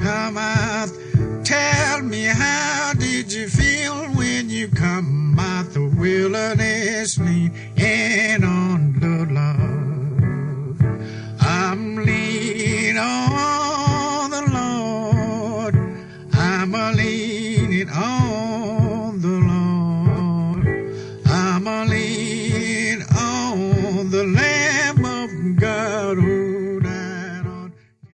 come out. Tell me, how did you feel when you come out the wilderness leaning